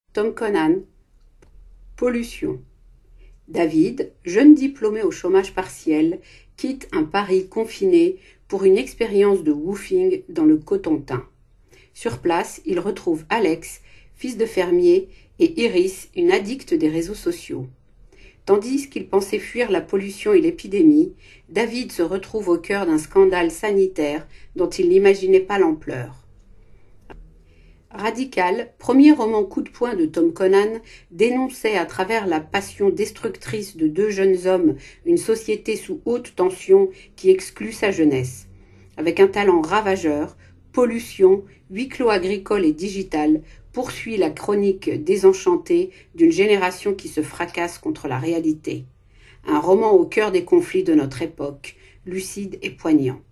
Tom Conan, pollution. David, jeune diplômé au chômage partiel, quitte un Paris confiné pour une expérience de woofing dans le Cotentin. Sur place, il retrouve Alex, fils de fermier, et Iris, une addicte des réseaux sociaux. Tandis qu'il pensait fuir la pollution et l'épidémie, David se retrouve au cœur d'un scandale sanitaire dont il n'imaginait pas l'ampleur. Radical, premier roman coup de poing de Tom Conan, dénonçait à travers la passion destructrice de deux jeunes hommes une société sous haute tension qui exclut sa jeunesse. Avec un talent ravageur, Pollution, huis clos agricole et digital, poursuit la chronique désenchantée d'une génération qui se fracasse contre la réalité. Un roman au cœur des conflits de notre époque, lucide et poignant.